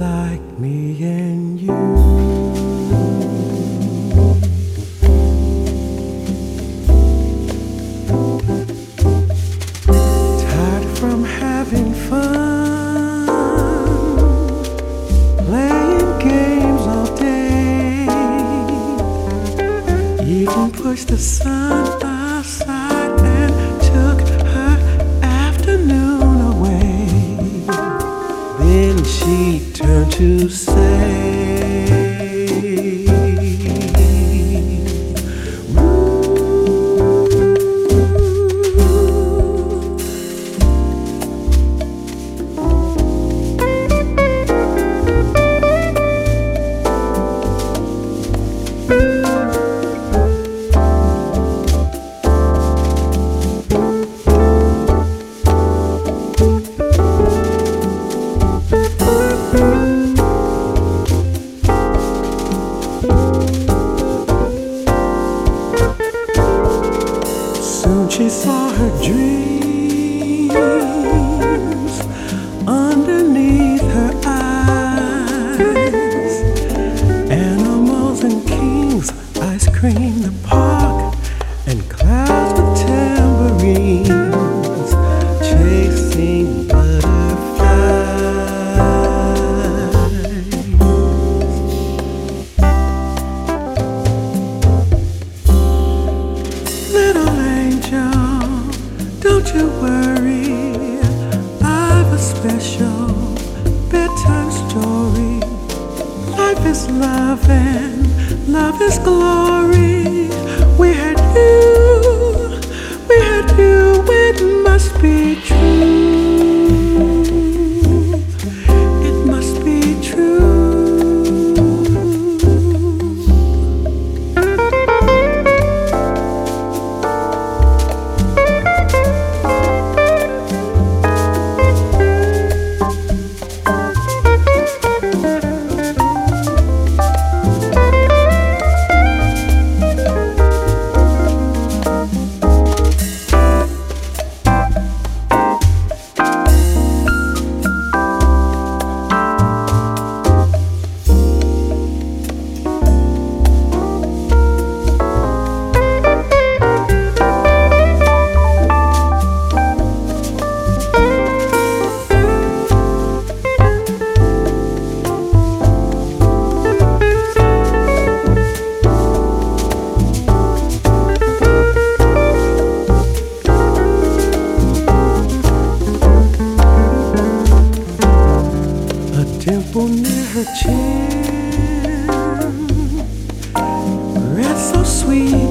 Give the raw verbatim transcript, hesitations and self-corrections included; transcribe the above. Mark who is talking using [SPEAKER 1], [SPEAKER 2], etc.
[SPEAKER 1] like me and you. Tired from having fun, playing games all day, even pushed the sun aside and took her afternoon away. Then she turned to say, soon she saw her dreams underneath her eyes. Animals and kings, ice cream, the park, and clouds with tambourines, chasing butterflies. Little angel, don't you worry, I've a special bedtime story. Life is love and love is glory. We had you, we had you, it must be true. It must be true. Dimple near her chin, red so sweet.